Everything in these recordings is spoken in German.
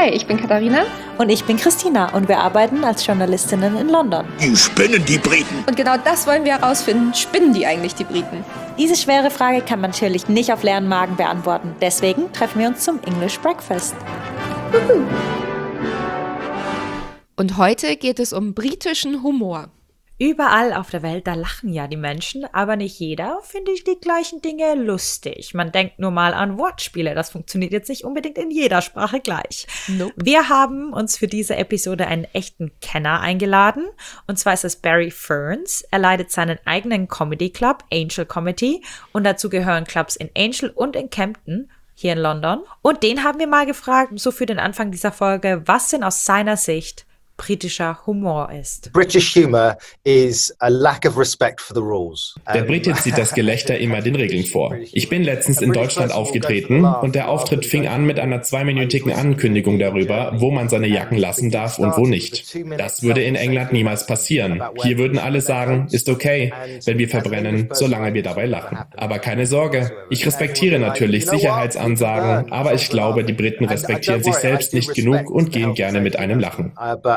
Hi, ich bin Katharina. Und ich bin Christina und wir arbeiten als Journalistinnen in London. Die spinnen, die Briten. Und genau das wollen wir herausfinden. Spinnen die eigentlich, die Briten? Diese schwere Frage kann man natürlich nicht auf leeren Magen beantworten. Deswegen treffen wir uns zum English Breakfast. Und heute geht es um britischen Humor. Überall auf der Welt, da lachen ja die Menschen, aber nicht jeder findet die gleichen Dinge lustig. Man denkt nur mal an Wortspiele, das funktioniert jetzt nicht unbedingt in jeder Sprache gleich. Nope. Wir haben uns für diese Episode einen echten Kenner eingeladen, und zwar ist es Barry Ferns. Er leitet seinen eigenen Comedy-Club, Angel Comedy, und dazu gehören Clubs in Angel und in Camden, hier in London. Und den haben wir mal gefragt, so für den Anfang dieser Folge, was denn aus seiner Sicht britischer Humor ist. British humor is a lack of respect for the rules. Der Brite zieht das Gelächter immer den Regeln vor. Ich bin letztens in Deutschland aufgetreten und der Auftritt fing an mit einer 2-minütigen Ankündigung darüber, wo man seine Jacken lassen darf und wo nicht. Das würde in England niemals passieren. Hier würden alle sagen, ist okay, wenn wir verbrennen, solange wir dabei lachen. Aber keine Sorge, ich respektiere natürlich Sicherheitsansagen, aber ich glaube, die Briten respektieren sich selbst nicht genug und gehen gerne mit einem lachen.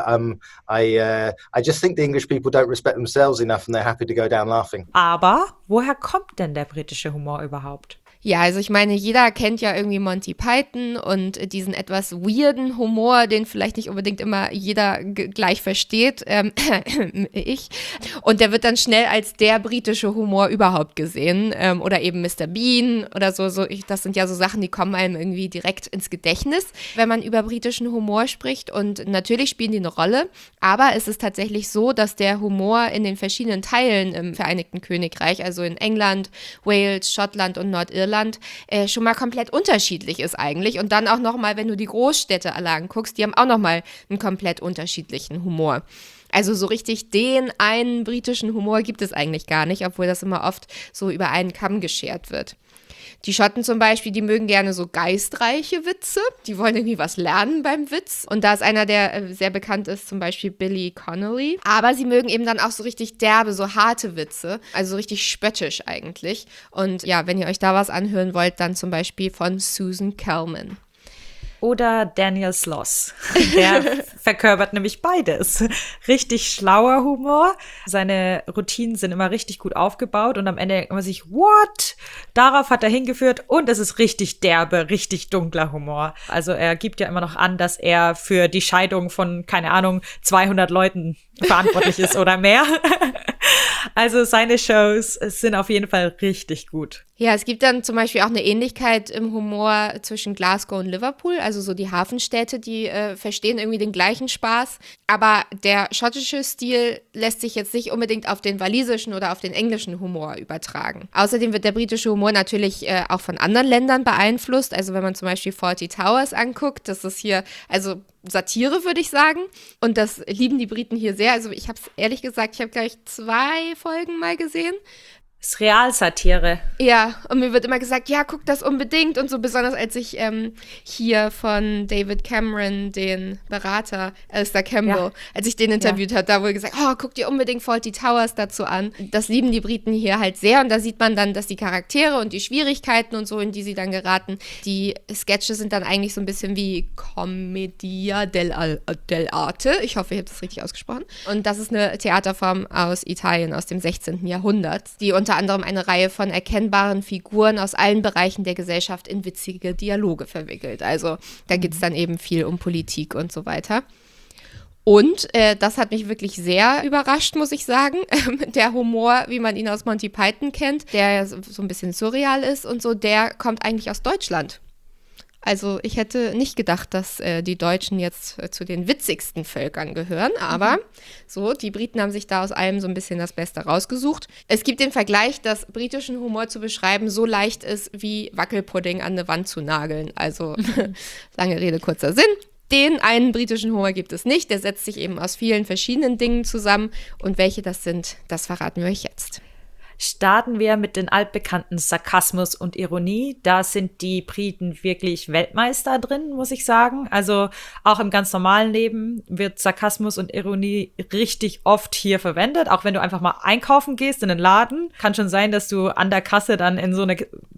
I just think the English people don't respect themselves enough and they're happy to go down laughing. Aber woher kommt denn der britische Humor überhaupt? Ja, also ich meine, jeder kennt ja irgendwie Monty Python und diesen etwas weirden Humor, den vielleicht nicht unbedingt immer jeder gleich versteht, ich. Und der wird dann schnell als der britische Humor überhaupt gesehen, oder eben Mr. Bean oder so. Das sind ja so Sachen, die kommen einem irgendwie direkt ins Gedächtnis, wenn man über britischen Humor spricht. Und natürlich spielen die eine Rolle, aber es ist tatsächlich so, dass der Humor in den verschiedenen Teilen im Vereinigten Königreich, also in England, Wales, Schottland und Nordirland, schon mal komplett unterschiedlich ist eigentlich. Und dann auch nochmal, wenn du die Großstädte alle anguckst, die haben auch nochmal einen komplett unterschiedlichen Humor. Also so richtig den einen britischen Humor gibt es eigentlich gar nicht, obwohl das immer oft so über einen Kamm geschert wird. Die Schotten zum Beispiel, die mögen gerne so geistreiche Witze. Die wollen irgendwie was lernen beim Witz. Und da ist einer, der sehr bekannt ist, zum Beispiel Billy Connolly. Aber sie mögen eben dann auch so richtig derbe, so harte Witze. Also so richtig spöttisch eigentlich. Und ja, wenn ihr euch da was anhören wollt, dann zum Beispiel von Susan Calman. Oder Daniel Sloss. Der verkörpert nämlich beides. Richtig schlauer Humor. Seine Routinen sind immer richtig gut aufgebaut und am Ende denkt man sich, what? Darauf hat er hingeführt und es ist richtig derbe, richtig dunkler Humor. Also er gibt ja immer noch an, dass er für die Scheidung von, keine Ahnung, 200 Leuten verantwortlich ist oder mehr. Also seine Shows sind auf jeden Fall richtig gut. Ja, es gibt dann zum Beispiel auch eine Ähnlichkeit im Humor zwischen Glasgow und Liverpool, also so die Hafenstädte, die verstehen irgendwie den gleichen Spaß, aber der schottische Stil lässt sich jetzt nicht unbedingt auf den walisischen oder auf den englischen Humor übertragen. Außerdem wird der britische Humor natürlich auch von anderen Ländern beeinflusst, also wenn man zum Beispiel Fawlty Towers anguckt, das ist hier, also Satire, würde ich sagen. Und das lieben die Briten hier sehr. Also ich habe es ehrlich gesagt, ich habe gleich 2 Folgen mal gesehen. Das ist Realsatire. Ja, und mir wird immer gesagt, ja, guck das unbedingt. Und so besonders, als ich hier von David Cameron, den Berater, Alistair Campbell, als ich den interviewt habe, da wurde gesagt, oh, guck dir unbedingt Fawlty Towers dazu an. Das lieben die Briten hier halt sehr. Und da sieht man dann, dass die Charaktere und die Schwierigkeiten und so, in die sie dann geraten, die Sketche sind dann eigentlich so ein bisschen wie Commedia dell'arte. Ich hoffe, ich habe das richtig ausgesprochen. Und das ist eine Theaterform aus Italien, aus dem 16. Jahrhundert, die unter anderem eine Reihe von erkennbaren Figuren aus allen Bereichen der Gesellschaft in witzige Dialoge verwickelt. Also da geht es dann eben viel um Politik und so weiter. Und das hat mich wirklich sehr überrascht, muss ich sagen. Der Humor, wie man ihn aus Monty Python kennt, der so ein bisschen surreal ist und so, der kommt eigentlich aus Deutschland. Also ich hätte nicht gedacht, dass die Deutschen jetzt zu den witzigsten Völkern gehören, aber so, die Briten haben sich da aus allem so ein bisschen das Beste rausgesucht. Es gibt den Vergleich, dass britischen Humor zu beschreiben so leicht ist, wie Wackelpudding an eine Wand zu nageln. Also lange Rede, kurzer Sinn. Den einen britischen Humor gibt es nicht, der setzt sich eben aus vielen verschiedenen Dingen zusammen und welche das sind, das verraten wir euch jetzt. Starten wir mit den altbekannten Sarkasmus und Ironie. Da sind die Briten wirklich Weltmeister drin, muss ich sagen. Also auch im ganz normalen Leben wird Sarkasmus und Ironie richtig oft hier verwendet. Auch wenn du einfach mal einkaufen gehst in den Laden, kann schon sein, dass du an der Kasse dann in so eine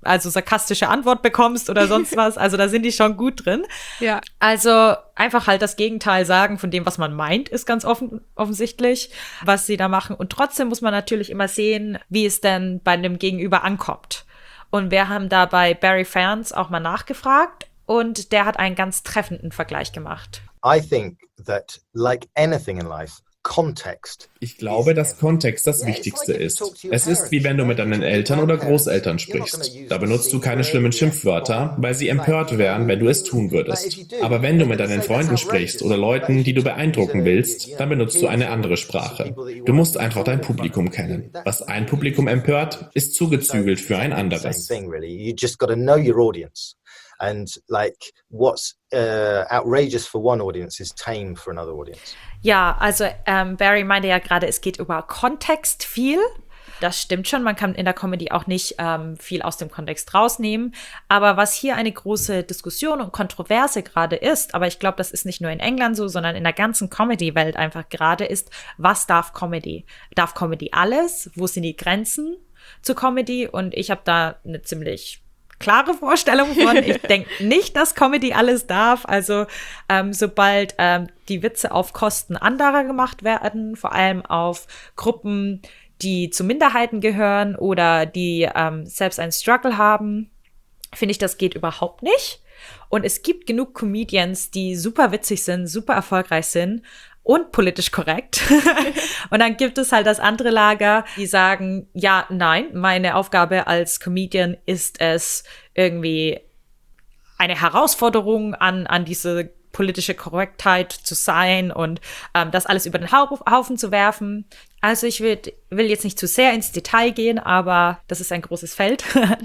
also sarkastische Antwort bekommst oder sonst was. Also da sind die schon gut drin. Ja. Also einfach halt das Gegenteil sagen von dem, was man meint, ist ganz offensichtlich, was sie da machen. Und trotzdem muss man natürlich immer sehen, wie es denn bei dem Gegenüber ankommt. Und wir haben da bei Barry Ferns auch mal nachgefragt und der hat einen ganz treffenden Vergleich gemacht. I think that, like anything in life, context. Ich glaube, dass Kontext das Wichtigste ist. Es ist wie wenn du mit deinen Eltern oder Großeltern sprichst. Da benutzt du keine schlimmen Schimpfwörter, weil sie empört wären, wenn du es tun würdest. Aber wenn du mit deinen Freunden sprichst oder Leuten, die du beeindrucken willst, dann benutzt du eine andere Sprache. Du musst einfach dein Publikum kennen. Was ein Publikum empört, ist zugezügelt für ein anderes. You just got to know your audience. And like what's outrageous for one audience is tame for another audience. Ja, also Barry meinte ja gerade, es geht über Kontext viel. Das stimmt schon, man kann in der Comedy auch nicht viel aus dem Kontext rausnehmen. Aber was hier eine große Diskussion und Kontroverse gerade ist, aber ich glaube, das ist nicht nur in England so, sondern in der ganzen Comedy-Welt einfach gerade ist, was darf Comedy? Darf Comedy alles? Wo sind die Grenzen zu Comedy? Und ich habe da eine ziemlich klare Vorstellung von. Ich denke nicht, dass Comedy alles darf. Also sobald die Witze auf Kosten anderer gemacht werden, vor allem auf Gruppen, die zu Minderheiten gehören oder die selbst einen Struggle haben, finde ich, das geht überhaupt nicht. Und es gibt genug Comedians, die super witzig sind, super erfolgreich sind und politisch korrekt. Und dann gibt es halt das andere Lager, die sagen, ja, nein, meine Aufgabe als Comedian ist es, irgendwie eine Herausforderung an diese politische Korrektheit zu sein und das alles über den Haufen zu werfen. Also ich will jetzt nicht zu sehr ins Detail gehen, aber das ist ein großes Feld.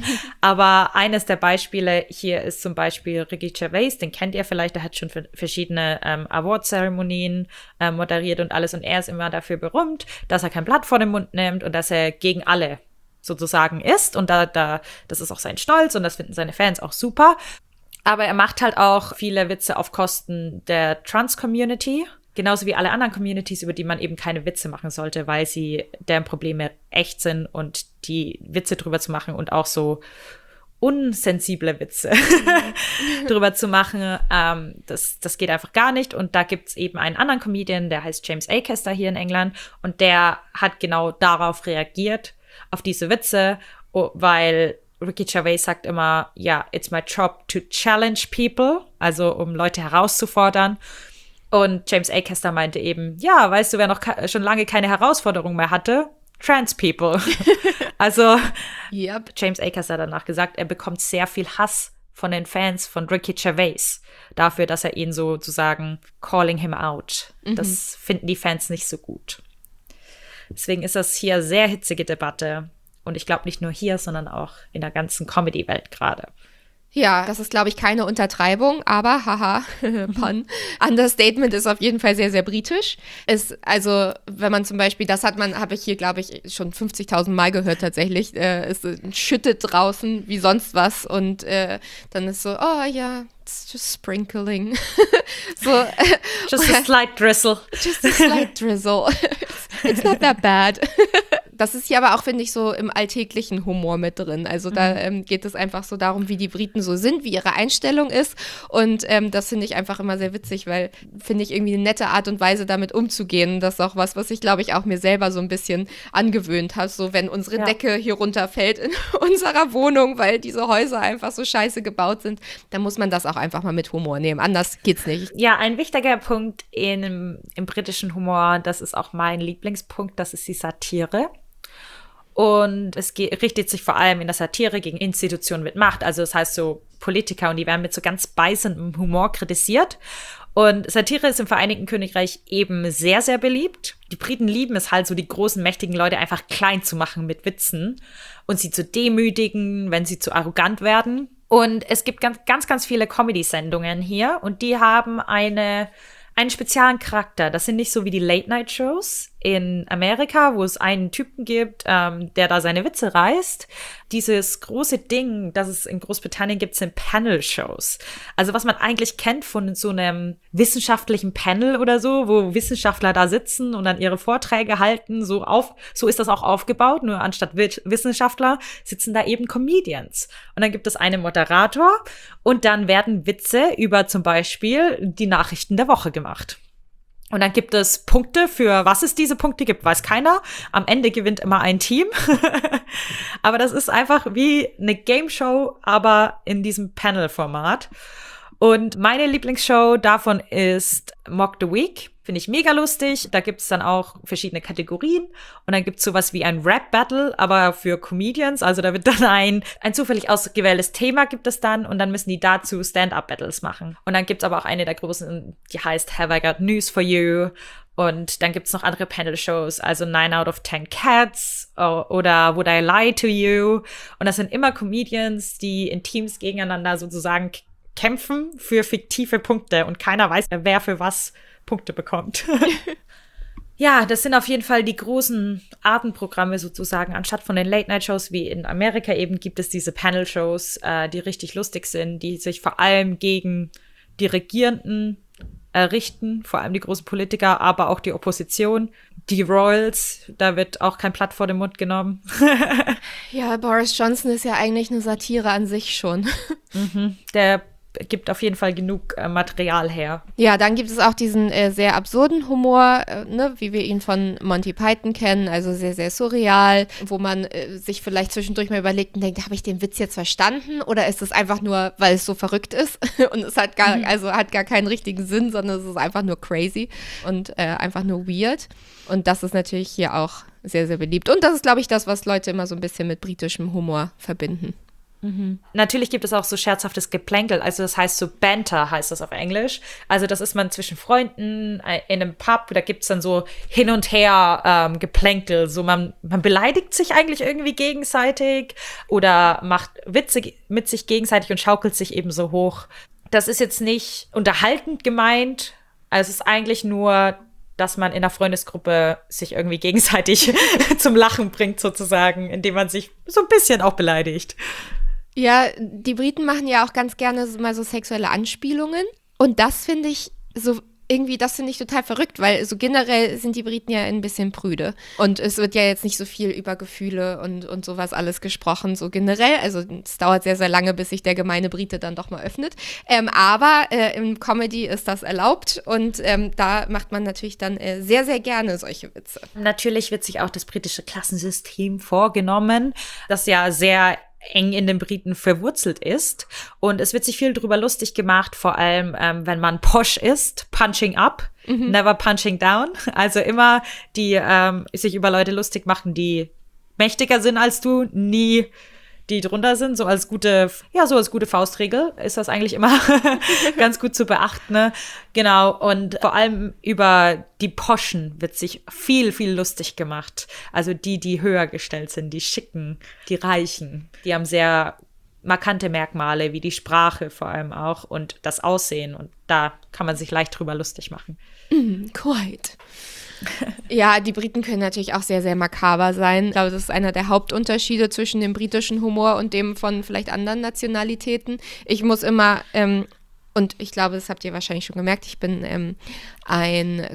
Aber eines der Beispiele hier ist zum Beispiel Ricky Gervais, den kennt ihr vielleicht, der hat schon verschiedene Award-Zeremonien moderiert und alles und er ist immer dafür berühmt, dass er kein Blatt vor den Mund nimmt und dass er gegen alle sozusagen ist und das ist auch sein Stolz und das finden seine Fans auch super. Aber er macht halt auch viele Witze auf Kosten der Trans-Community, genauso wie alle anderen Communities, über die man eben keine Witze machen sollte, weil deren Probleme echt sind und die Witze drüber zu machen und auch so unsensible Witze drüber zu machen, das geht einfach gar nicht. Und da gibt's eben einen anderen Comedian, der heißt James Acaster hier in England und der hat genau darauf reagiert, auf diese Witze, weil Ricky Gervais sagt immer, ja, it's my job to challenge people, also um Leute herauszufordern. Und James Acaster meinte eben, ja, weißt du, wer noch schon lange keine Herausforderung mehr hatte? Trans people. Also Yep. James Acaster hat danach gesagt, er bekommt sehr viel Hass von den Fans von Ricky Gervais dafür, dass er ihn sozusagen calling him out. Das finden die Fans nicht so gut. Deswegen ist das hier sehr hitzige Debatte. Und ich glaube nicht nur hier, sondern auch in der ganzen Comedy-Welt gerade. Ja, das ist, glaube ich, keine Untertreibung, aber haha, Pun. Understatement ist auf jeden Fall sehr, sehr britisch. Also, wenn man zum Beispiel, habe ich hier, glaube ich, schon 50.000 Mal gehört tatsächlich, es schüttet draußen wie sonst was und dann ist so, oh ja, it's just sprinkling. So, Just a slight drizzle. just a slight drizzle. It's not that bad. Das ist hier aber auch, finde ich, so im alltäglichen Humor mit drin. Also da geht es einfach so darum, wie die Briten so sind, wie ihre Einstellung ist. Und das finde ich einfach immer sehr witzig, weil, finde ich, irgendwie eine nette Art und Weise, damit umzugehen. Das ist auch was ich, glaube ich, auch mir selber so ein bisschen angewöhnt habe. So, wenn unsere Decke hier runterfällt in unserer Wohnung, weil diese Häuser einfach so scheiße gebaut sind, dann muss man das auch einfach mal mit Humor nehmen. Anders geht's nicht. Ja, ein wichtiger Punkt im britischen Humor, das ist auch mein Lieblingspunkt, das ist die Satire. Und es richtet sich vor allem in der Satire gegen Institutionen mit Macht. Also das heißt so Politiker und die werden mit so ganz beißendem Humor kritisiert. Und Satire ist im Vereinigten Königreich eben sehr, sehr beliebt. Die Briten lieben es halt so, die großen, mächtigen Leute einfach klein zu machen mit Witzen und sie zu demütigen, wenn sie zu arrogant werden. Und es gibt ganz viele Comedy-Sendungen hier und die haben einen speziellen Charakter. Das sind nicht so wie die Late-Night-Shows, in Amerika, wo es einen Typen gibt, der da seine Witze reißt. Dieses große Ding, das es in Großbritannien gibt, sind Panel-Shows. Also was man eigentlich kennt von so einem wissenschaftlichen Panel oder so, wo Wissenschaftler da sitzen und dann ihre Vorträge halten. So ist das auch aufgebaut, nur anstatt Wissenschaftler sitzen da eben Comedians. Und dann gibt es einen Moderator und dann werden Witze über zum Beispiel die Nachrichten der Woche gemacht. Und dann gibt es Punkte, für was es diese Punkte gibt, weiß keiner. Am Ende gewinnt immer ein Team. Aber das ist einfach wie eine Game Show, aber in diesem Panel-Format. Und meine Lieblingsshow davon ist Mock the Week. Finde ich mega lustig. Da gibt es dann auch verschiedene Kategorien. Und dann gibt es sowas wie ein Rap-Battle, aber für Comedians. Also da wird dann ein zufällig ausgewähltes Thema gibt es dann. Und dann müssen die dazu Stand-Up-Battles machen. Und dann gibt es aber auch eine der großen, die heißt Have I Got News for You? Und dann gibt es noch andere Panel-Shows, also 9 out of 10 Cats oder Would I Lie to You? Und das sind immer Comedians, die in Teams gegeneinander sozusagen kämpfen für fiktive Punkte. Und keiner weiß, wer für was Punkte bekommt. Ja, das sind auf jeden Fall die großen Abendprogramme sozusagen. Anstatt von den Late-Night-Shows wie in Amerika eben gibt es diese Panel-Shows, die richtig lustig sind, die sich vor allem gegen die Regierenden richten, vor allem die großen Politiker, aber auch die Opposition. Die Royals, da wird auch kein Blatt vor den Mund genommen. Ja, Boris Johnson ist ja eigentlich eine Satire an sich schon. Der gibt auf jeden Fall genug Material her. Ja, dann gibt es auch diesen sehr absurden Humor, wie wir ihn von Monty Python kennen, also sehr, sehr surreal, wo man sich vielleicht zwischendurch mal überlegt und denkt, habe ich den Witz jetzt verstanden oder ist es einfach nur, weil es so verrückt ist und es hat gar keinen richtigen Sinn, sondern es ist einfach nur crazy und einfach nur weird. Und das ist natürlich hier auch sehr, sehr beliebt. Und das ist, glaube ich, das, was Leute immer so ein bisschen mit britischem Humor verbinden. Natürlich gibt es auch so scherzhaftes Geplänkel, also das heißt so Banter heißt das auf Englisch. Also das ist man zwischen Freunden in einem Pub, da gibt es dann so hin und her Geplänkel, so man beleidigt sich eigentlich irgendwie gegenseitig oder macht Witze mit sich gegenseitig und schaukelt sich eben so hoch. Das ist jetzt nicht unterhaltend gemeint, also es ist eigentlich nur, dass man in der Freundesgruppe sich irgendwie gegenseitig zum Lachen bringt sozusagen, indem man sich so ein bisschen auch beleidigt. Ja, die Briten machen ja auch ganz gerne mal so sexuelle Anspielungen. Und das finde ich total verrückt, weil so generell sind die Briten ja ein bisschen prüde. Und es wird ja jetzt nicht so viel über Gefühle und sowas alles gesprochen, so generell. Also es dauert sehr, sehr lange, bis sich der gemeine Brite dann doch mal öffnet. Aber im Comedy ist das erlaubt und da macht man natürlich dann sehr, sehr gerne solche Witze. Natürlich wird sich auch das britische Klassensystem vorgenommen, das ja sehr eng in den Briten verwurzelt ist. Und es wird sich viel drüber lustig gemacht, vor allem, wenn man posh ist, punching up, never punching down. Also immer die sich über Leute lustig machen, die mächtiger sind als du, nie die drunter sind, so als gute Faustregel ist das eigentlich immer ganz gut zu beachten. Ne? Genau, und vor allem über die Poschen wird sich viel, viel lustig gemacht. Also die höher gestellt sind, die Schicken, die Reichen, die haben sehr markante Merkmale, wie die Sprache vor allem auch und das Aussehen. Und da kann man sich leicht drüber lustig machen. Quite. Ja, die Briten können natürlich auch sehr, sehr makaber sein. Ich glaube, das ist einer der Hauptunterschiede zwischen dem britischen Humor und dem von vielleicht anderen Nationalitäten. Ich muss immer, und ich glaube, das habt ihr wahrscheinlich schon gemerkt, ich bin ein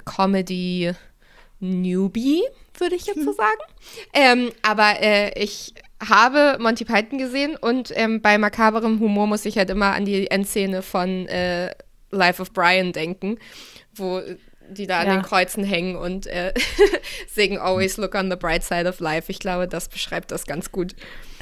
Comedy-Newbie, würde ich jetzt so sagen. Aber ich habe Monty Python gesehen und bei makaberem Humor muss ich halt immer an die Endszene von Life of Brian denken, wo die da an den Kreuzen hängen und singen Always look on the bright side of life. Ich glaube, das beschreibt das ganz gut.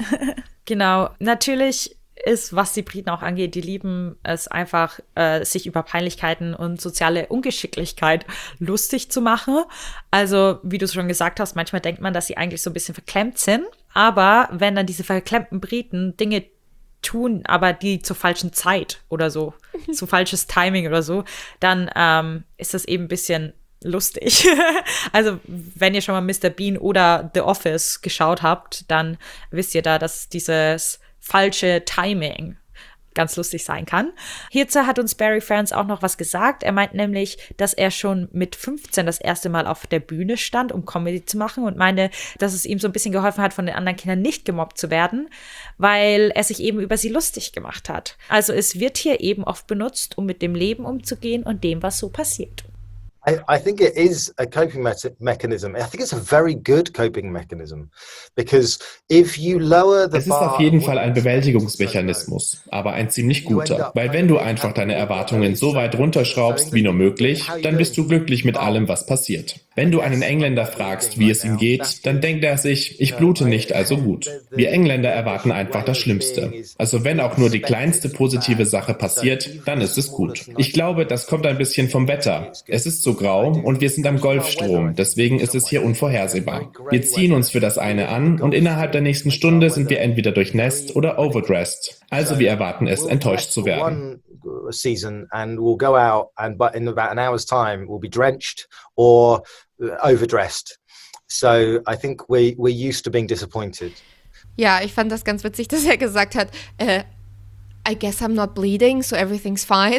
Genau. Natürlich ist, was die Briten auch angeht, die lieben es einfach, sich über Peinlichkeiten und soziale Ungeschicklichkeit lustig zu machen. Also, wie du schon gesagt hast, manchmal denkt man, dass sie eigentlich so ein bisschen verklemmt sind. Aber wenn dann diese verklemmten Briten Dinge tun, aber die zur falschen Zeit oder so, zu falsches Timing oder so, dann ist das eben ein bisschen lustig. Also, wenn ihr schon mal Mr. Bean oder The Office geschaut habt, dann wisst ihr da, dass dieses falsche Timing ganz lustig sein kann. Hierzu hat uns Barry Ferns auch noch was gesagt. Er meint nämlich, dass er schon mit 15 das erste Mal auf der Bühne stand, um Comedy zu machen und meinte, dass es ihm so ein bisschen geholfen hat, von den anderen Kindern nicht gemobbt zu werden, weil er sich eben über sie lustig gemacht hat. Also es wird hier eben oft benutzt, um mit dem Leben umzugehen und dem, was so passiert. I think it is a coping mechanism. I think it's a very good coping mechanism because if you lower the Es ist auf jeden Fall ein Bewältigungsmechanismus, aber ein ziemlich guter. Weil wenn du einfach deine Erwartungen so weit runterschraubst wie nur möglich, dann bist du glücklich mit allem, was passiert. Wenn du einen Engländer fragst, wie es ihm geht, dann denkt er sich, ich blute nicht, also gut. Wir Engländer erwarten einfach das Schlimmste. Also wenn auch nur die kleinste positive Sache passiert, dann ist es gut. Ich glaube, das kommt ein bisschen vom Wetter. Es ist so grau und wir sind am Golfstrom, deswegen ist es hier unvorhersehbar. Wir ziehen uns für das eine an und innerhalb der nächsten Stunde sind wir entweder durchnässt oder overdressed. Also wir erwarten es, enttäuscht zu werden. Season and we'll go out and but in about an hour's time we'll be drenched or overdressed. So I think we're used to being disappointed. Ja, ich fand das ganz witzig, dass er gesagt hat, I guess I'm not bleeding, so everything's fine.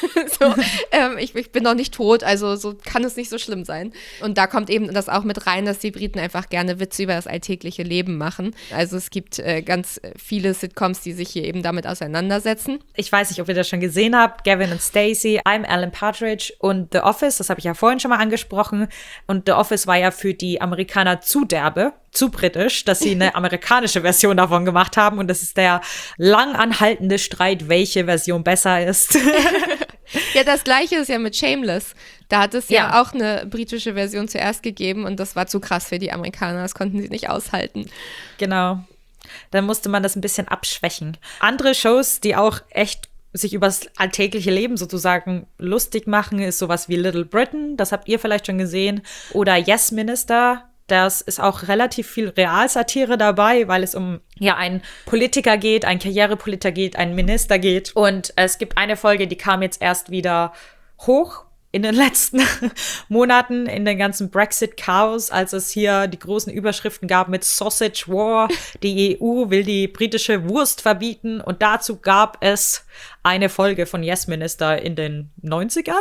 Ich bin noch nicht tot, also so kann es nicht so schlimm sein. Und da kommt eben das auch mit rein, dass die Briten einfach gerne Witze über das alltägliche Leben machen. Also es gibt ganz viele Sitcoms, die sich hier eben damit auseinandersetzen. Ich weiß nicht, ob ihr das schon gesehen habt. Gavin und Stacey, I'm Alan Partridge und The Office, das habe ich ja vorhin schon mal angesprochen. Und The Office war ja für die Amerikaner zu derbe, zu britisch, dass sie eine amerikanische Version davon gemacht haben. Und das ist der lang anhaltende Streit, welche Version besser ist. Ja, das Gleiche ist ja mit Shameless. Da hat es ja auch eine britische Version zuerst gegeben und das war zu krass für die Amerikaner. Das konnten sie nicht aushalten. Genau. Dann musste man das ein bisschen abschwächen. Andere Shows, die auch echt sich über das alltägliche Leben sozusagen lustig machen, ist sowas wie Little Britain. Das habt ihr vielleicht schon gesehen. Oder Yes Minister. Das ist auch relativ viel Realsatire dabei, weil es um einen Politiker geht, einen Karrierepolitiker geht, einen Minister geht. Und es gibt eine Folge, die kam jetzt erst wieder hoch in den letzten Monaten in den ganzen Brexit-Chaos, als es hier die großen Überschriften gab mit Sausage War. Die EU will die britische Wurst verbieten. Und dazu gab es eine Folge von Yes Minister in den 90ern,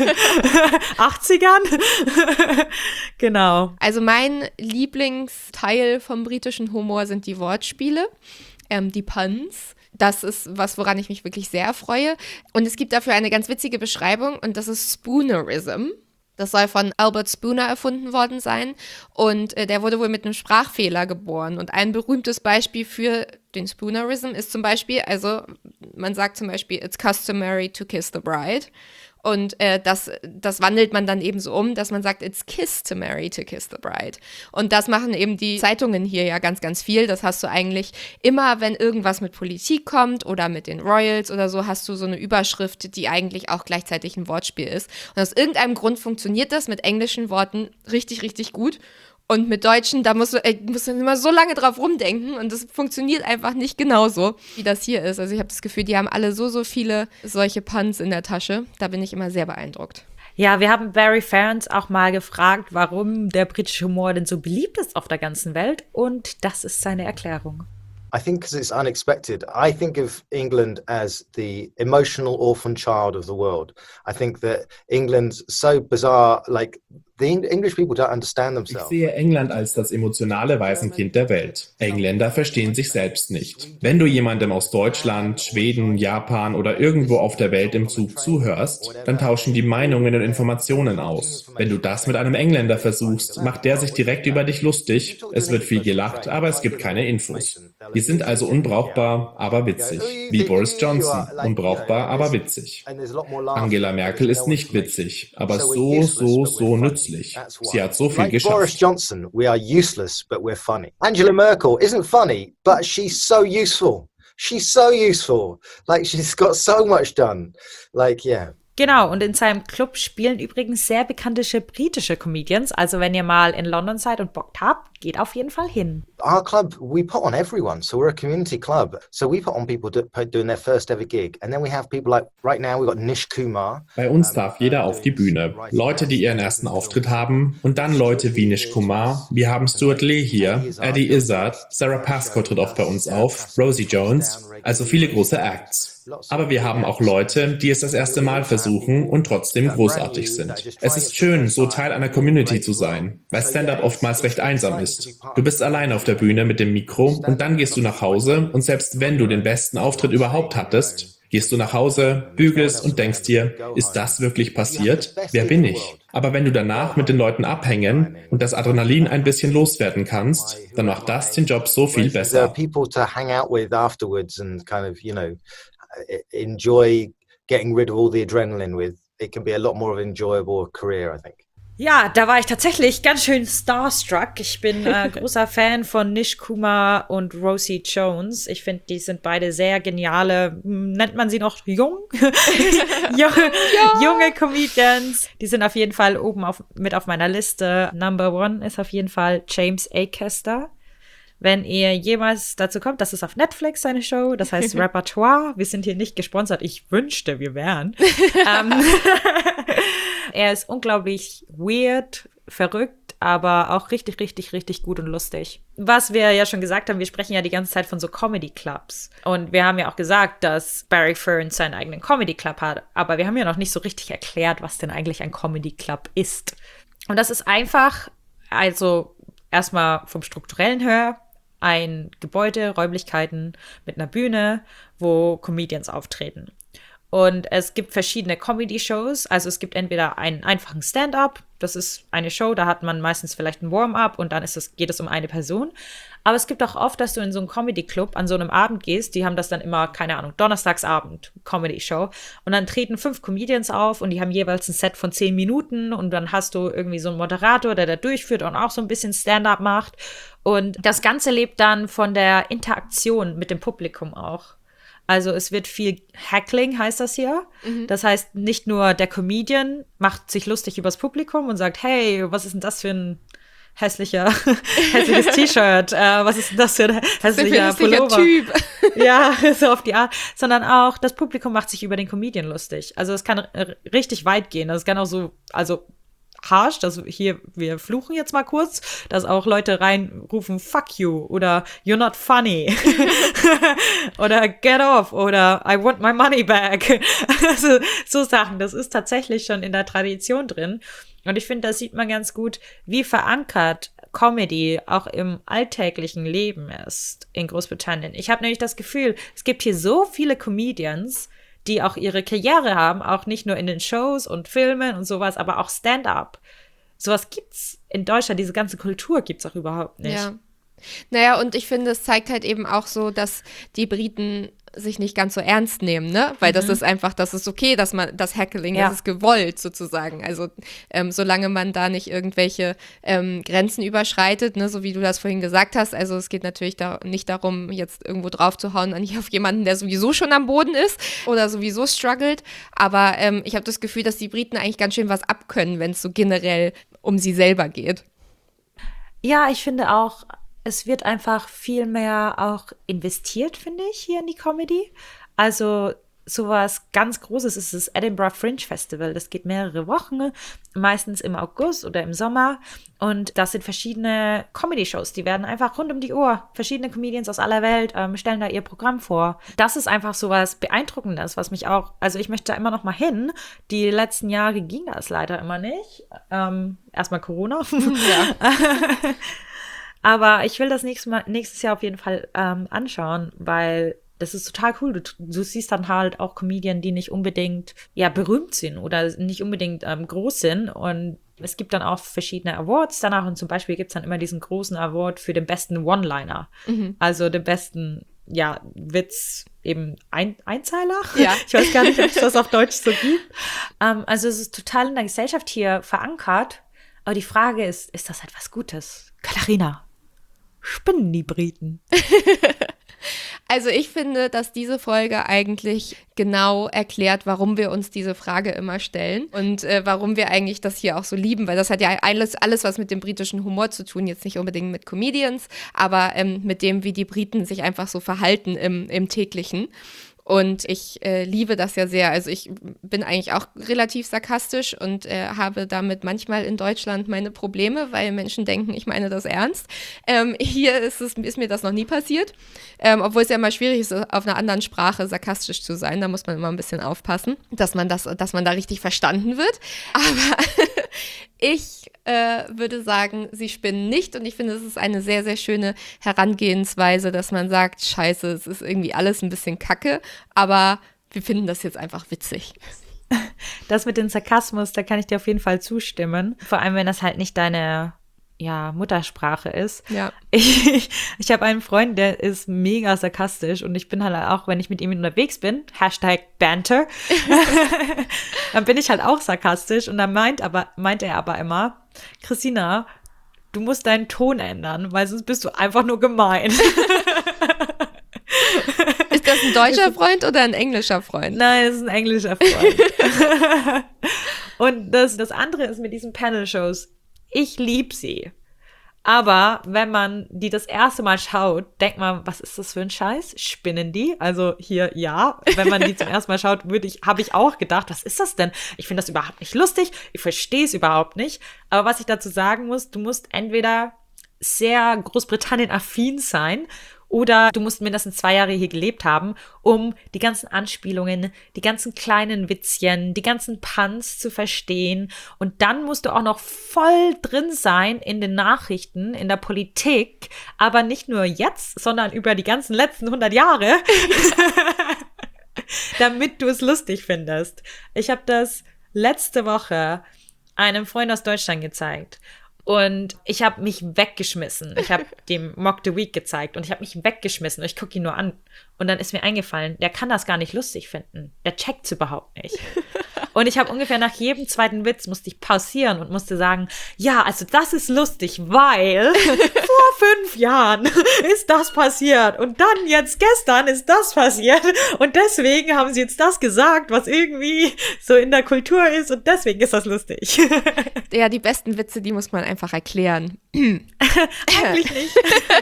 80ern. Genau. Also mein Lieblingsteil vom britischen Humor sind die Wortspiele, die Puns. Das ist was, woran ich mich wirklich sehr freue. Und es gibt dafür eine ganz witzige Beschreibung und das ist Spoonerism. Das soll von Albert Spooner erfunden worden sein und der wurde wohl mit einem Sprachfehler geboren. Und ein berühmtes Beispiel für den Spoonerism ist zum Beispiel, also man sagt zum Beispiel, it's customary to kiss the bride. Und das wandelt man dann eben so um, dass man sagt, it's customary to kiss the bride. Und das machen eben die Zeitungen hier ja ganz, ganz viel. Das hast du eigentlich immer, wenn irgendwas mit Politik kommt oder mit den Royals oder so, hast du so eine Überschrift, die eigentlich auch gleichzeitig ein Wortspiel ist. Und aus irgendeinem Grund funktioniert das mit englischen Worten richtig, richtig gut. Und mit Deutschen, da musst du immer so lange drauf rumdenken und das funktioniert einfach nicht genauso, wie das hier ist. Also ich habe das Gefühl, die haben alle so viele solche Puns in der Tasche. Da bin ich immer sehr beeindruckt. Ja, wir haben Barry Ferns auch mal gefragt, warum der britische Humor denn so beliebt ist auf der ganzen Welt. Und das ist seine Erklärung. I think because it's unexpected. I think of England as the emotional orphan child of the world. I think that England's so bizarre, like the English people don't understand Ich themselves. sehe England als das emotionale Waisenkind der Welt. Engländer verstehen sich selbst nicht. Wenn du jemandem aus Deutschland, Schweden, Japan oder irgendwo auf der Welt im Zug zuhörst, dann tauschen die Meinungen und Informationen aus. Wenn du das mit einem Engländer versuchst, macht der sich direkt über dich lustig. Es wird viel gelacht, aber es gibt keine Infos. Die sind also unbrauchbar, aber witzig. Wie Boris Johnson, unbrauchbar, aber witzig. Angela Merkel ist nicht witzig, aber so nützlich. Sie hat so viel Like Boris geschafft. Johnson, we are useless, but we're funny. Angela Merkel isn't funny, but she's so useful. She's so useful. Like she's got so much done. Like, yeah. Genau, und in seinem Club spielen übrigens sehr bekannte britische Comedians. Also wenn ihr mal in London seid und Bock habt, geht auf jeden Fall hin. Our club, we put on everyone. So we're a community club. So we put on people doing their first ever gig. And then we have people like, right now we've got Nish Kumar. Bei uns darf jeder auf die Bühne. Leute, die ihren ersten Auftritt haben und dann Leute wie Nish Kumar. Wir haben Stuart Lee hier, Eddie Izzard, Sarah Pascoe tritt oft bei uns auf, Rosie Jones, also viele große Acts. Aber wir haben auch Leute, die es das erste Mal versuchen und trotzdem großartig sind. Es ist schön, so Teil einer Community zu sein, weil Stand-up oftmals recht einsam ist. Du bist allein auf der Bühne mit dem Mikro und dann gehst du nach Hause und selbst wenn du den besten Auftritt überhaupt hattest, gehst du nach Hause, bügelst und denkst dir, ist das wirklich passiert? Wer bin ich? Aber wenn du danach mit den Leuten abhängen und das Adrenalin ein bisschen loswerden kannst, dann macht das den Job so viel besser. People to hang out with afterwards and kind of, enjoy getting rid of all the adrenaline with. It can be a lot more of an enjoyable career, I think. Ja, da war ich tatsächlich ganz schön starstruck. Ich bin großer Fan von Nish Kumar und Rosie Jones. Ich finde, die sind beide sehr geniale, nennt man sie noch jung? Junge Comedians. Die sind auf jeden Fall oben mit auf meiner Liste. Number 1 ist auf jeden Fall James Acaster. Wenn ihr jemals dazu kommt, das ist auf Netflix seine Show, das heißt Repertoire. Wir sind hier nicht gesponsert. Ich wünschte, wir wären. Er ist unglaublich weird, verrückt, aber auch richtig, richtig, richtig gut und lustig. Was wir ja schon gesagt haben, wir sprechen ja die ganze Zeit von so Comedy-Clubs. Und wir haben ja auch gesagt, dass Barry Ferns seinen eigenen Comedy-Club hat. Aber wir haben ja noch nicht so richtig erklärt, was denn eigentlich ein Comedy-Club ist. Und das ist einfach, also erstmal vom Strukturellen her, ein Gebäude, Räumlichkeiten mit einer Bühne, wo Comedians auftreten. Und es gibt verschiedene Comedy-Shows. Also es gibt entweder einen einfachen Stand-up, das ist eine Show, da hat man meistens vielleicht ein Warm-up und dann geht es um eine Person. Aber es gibt auch oft, dass du in so einen Comedy-Club an so einem Abend gehst, die haben das dann immer, keine Ahnung, Donnerstagsabend, Comedy-Show. Und dann treten 5 Comedians auf und die haben jeweils ein Set von 10 Minuten und dann hast du irgendwie so einen Moderator, der da durchführt und auch so ein bisschen Stand-up macht. Und das Ganze lebt dann von der Interaktion mit dem Publikum auch. Also es wird viel Heckling, heißt das hier. Das heißt, nicht nur der Comedian macht sich lustig übers Publikum und sagt, hey, was ist denn das für ein hässliches T-Shirt? Was ist denn das für ein hässlicher Pullover? Typ. Ja, so auf die Art. Sondern auch das Publikum macht sich über den Comedian lustig. Also es kann richtig weit gehen. Das kann auch so, also harsh, dass wir fluchen jetzt mal kurz, dass auch Leute reinrufen, fuck you oder you're not funny oder get off oder I want my money back. Also so Sachen, das ist tatsächlich schon in der Tradition drin und ich finde, da sieht man ganz gut, wie verankert Comedy auch im alltäglichen Leben ist in Großbritannien. Ich habe nämlich das Gefühl, es gibt hier so viele Comedians, die auch ihre Karriere haben, auch nicht nur in den Shows und Filmen und sowas, aber auch Stand-up. Sowas gibt's in Deutschland, diese ganze Kultur gibt's auch überhaupt nicht. Ja. Naja, und ich finde, es zeigt halt eben auch so, dass die Briten sich nicht ganz so ernst nehmen, ne? Weil das ist einfach, das ist okay, dass man das Heckling, das ist gewollt sozusagen. Also solange man da nicht irgendwelche Grenzen überschreitet, ne, so wie du das vorhin gesagt hast. Also es geht natürlich nicht darum, jetzt irgendwo drauf zu hauen, nicht auf jemanden, der sowieso schon am Boden ist oder sowieso struggelt. Aber ich habe das Gefühl, dass die Briten eigentlich ganz schön was abkönnen, wenn es so generell um sie selber geht. Ja, ich finde auch, es wird einfach viel mehr auch investiert, finde ich, hier in die Comedy. Also sowas ganz Großes ist das Edinburgh Fringe Festival. Das geht mehrere Wochen, meistens im August oder im Sommer. Und das sind verschiedene Comedy-Shows. Die werden einfach rund um die Uhr. Verschiedene Comedians aus aller Welt stellen da ihr Programm vor. Das ist einfach sowas Beeindruckendes, was mich auch, also ich möchte da immer noch mal hin. Die letzten Jahre ging das leider immer nicht. Erstmal Corona. Ja. Aber ich will das nächstes Jahr auf jeden Fall anschauen, weil das ist total cool. Du siehst dann halt auch Comedian, die nicht unbedingt berühmt sind oder nicht unbedingt groß sind. Und es gibt dann auch verschiedene Awards danach. Und zum Beispiel gibt es dann immer diesen großen Award für den besten One-Liner. Also den besten Witz, eben Einzeiler. Ja. Ich weiß gar nicht, ob es das auf Deutsch so gibt. Also es ist total in der Gesellschaft hier verankert. Aber die Frage ist das etwas Gutes? Katharina, spinnen die Briten? Also ich finde, dass diese Folge eigentlich genau erklärt, warum wir uns diese Frage immer stellen und warum wir eigentlich das hier auch so lieben, weil das hat ja alles was mit dem britischen Humor zu tun, jetzt nicht unbedingt mit Comedians, aber mit dem, wie die Briten sich einfach so verhalten im täglichen. Und ich liebe das ja sehr. Also ich bin eigentlich auch relativ sarkastisch und habe damit manchmal in Deutschland meine Probleme, weil Menschen denken, ich meine das ernst. Hier ist mir das noch nie passiert, obwohl es ja immer schwierig ist, auf einer anderen Sprache sarkastisch zu sein. Da muss man immer ein bisschen aufpassen, dass man da richtig verstanden wird. Aber ich würde sagen, sie spinnen nicht und ich finde, es ist eine sehr, sehr schöne Herangehensweise, dass man sagt, scheiße, es ist irgendwie alles ein bisschen kacke, aber wir finden das jetzt einfach witzig. Das mit dem Sarkasmus, da kann ich dir auf jeden Fall zustimmen. Vor allem, wenn das halt nicht deine Muttersprache ist. Ja. Ich habe einen Freund, der ist mega sarkastisch und ich bin halt auch, wenn ich mit ihm unterwegs bin, #Banter, dann bin ich halt auch sarkastisch und dann meint er aber immer, Christina, du musst deinen Ton ändern, weil sonst bist du einfach nur gemein. Ist das ein deutscher Freund oder ein englischer Freund? Nein, das ist ein englischer Freund. Und das andere ist mit diesen Panel-Shows, ich liebe sie. Aber wenn man die das erste Mal schaut, denkt man, was ist das für ein Scheiß? Spinnen die? Also hier, ja. Wenn man die zum ersten Mal schaut, habe ich auch gedacht, was ist das denn? Ich finde das überhaupt nicht lustig. Ich verstehe es überhaupt nicht. Aber was ich dazu sagen muss, du musst entweder sehr Großbritannien-affin sein oder du musst mindestens 2 Jahre hier gelebt haben, um die ganzen Anspielungen, die ganzen kleinen Witzchen, die ganzen Puns zu verstehen. Und dann musst du auch noch voll drin sein in den Nachrichten, in der Politik, aber nicht nur jetzt, sondern über die ganzen letzten 100 Jahre, damit du es lustig findest. Ich habe das letzte Woche einem Freund aus Deutschland gezeigt. Und ich habe mich weggeschmissen. Ich habe dem Mock the Week gezeigt und ich habe mich weggeschmissen. Und ich gucke ihn nur an. Und dann ist mir eingefallen, der kann das gar nicht lustig finden. Der checkt's überhaupt nicht. Und ich habe ungefähr nach jedem zweiten Witz musste ich pausieren und musste sagen, ja, also das ist lustig, weil vor 5 Jahren ist das passiert und dann jetzt gestern ist das passiert und deswegen haben sie jetzt das gesagt, was irgendwie so in der Kultur ist und deswegen ist das lustig. Ja, die besten Witze, die muss man einfach erklären. Eigentlich nicht.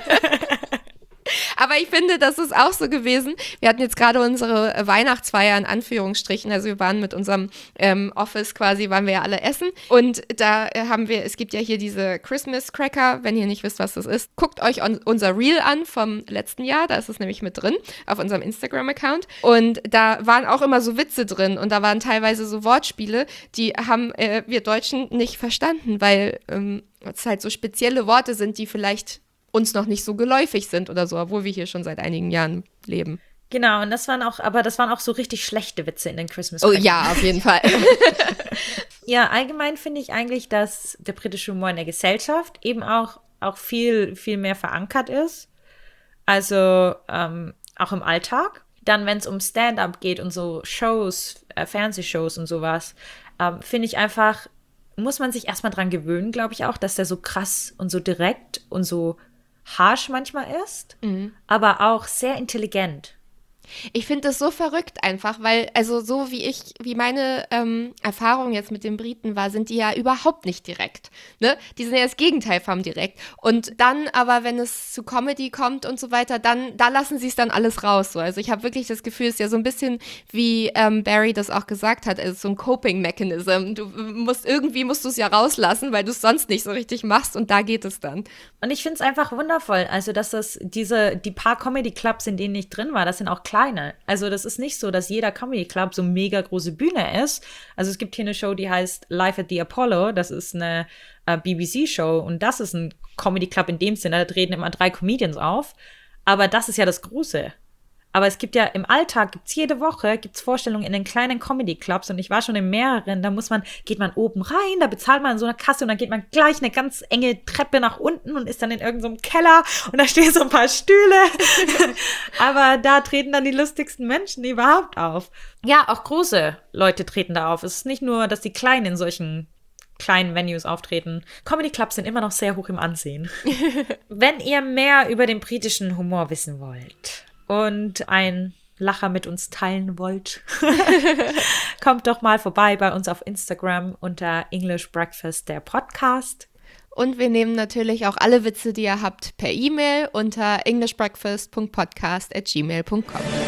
Aber ich finde, das ist auch so gewesen. Wir hatten jetzt gerade unsere Weihnachtsfeier in Anführungsstrichen. Also wir waren mit unserem Office quasi, waren wir ja alle essen. Und da es gibt ja hier diese Christmas Cracker, wenn ihr nicht wisst, was das ist. Guckt euch unser Reel an vom letzten Jahr. Da ist es nämlich mit drin auf unserem Instagram-Account. Und da waren auch immer so Witze drin. Und da waren teilweise so Wortspiele, die haben wir Deutschen nicht verstanden, weil es halt so spezielle Worte sind, die vielleicht uns noch nicht so geläufig sind oder so, obwohl wir hier schon seit einigen Jahren leben. Genau, und das waren auch so richtig schlechte Witze in den Christmas Oh Crackers. ja, auf jeden Fall. Ja, allgemein finde ich eigentlich, dass der britische Humor in der Gesellschaft eben auch viel, viel mehr verankert ist. Also auch im Alltag. Dann, wenn es um Stand-up geht und so Shows, Fernsehshows und sowas, finde ich einfach, muss man sich erstmal dran gewöhnen, glaube ich auch, dass der so krass und so direkt und so harsh manchmal ist, aber auch sehr intelligent. Ich finde das so verrückt einfach, weil, also so wie meine Erfahrung jetzt mit den Briten war, sind die ja überhaupt nicht direkt. Ne? Die sind ja das Gegenteil vom direkt. Und dann aber, wenn es zu Comedy kommt und so weiter, da lassen sie es dann alles raus. So. Also ich habe wirklich das Gefühl, es ist ja so ein bisschen, wie Barry das auch gesagt hat, also so ein Coping-Mechanism. Du musst es ja rauslassen, weil du es sonst nicht so richtig machst und da geht es dann. Und ich finde es einfach wundervoll, also dass die paar Comedy-Clubs, in denen ich drin war, das sind auch kleine. Also das ist nicht so, dass jeder Comedy-Club so mega große Bühne ist. Also es gibt hier eine Show, die heißt Live at the Apollo. Das ist eine BBC-Show und das ist ein Comedy-Club in dem Sinne. Da treten immer 3 Comedians auf. Aber das ist ja das Große. Aber es gibt ja im Alltag, jede Woche Vorstellungen in den kleinen Comedy-Clubs und ich war schon in mehreren, da geht man oben rein, da bezahlt man in so einer Kasse und dann geht man gleich eine ganz enge Treppe nach unten und ist dann in irgendeinem Keller und da stehen so ein paar Stühle. Aber da treten dann die lustigsten Menschen überhaupt auf. Ja, auch große Leute treten da auf. Es ist nicht nur, dass die Kleinen in solchen kleinen Venues auftreten. Comedy-Clubs sind immer noch sehr hoch im Ansehen. Wenn ihr mehr über den britischen Humor wissen wollt und ein Lacher mit uns teilen wollt, kommt doch mal vorbei bei uns auf Instagram unter English Breakfast, der Podcast. Und wir nehmen natürlich auch alle Witze, die ihr habt, per E-Mail unter englishbreakfast.podcast@gmail.com.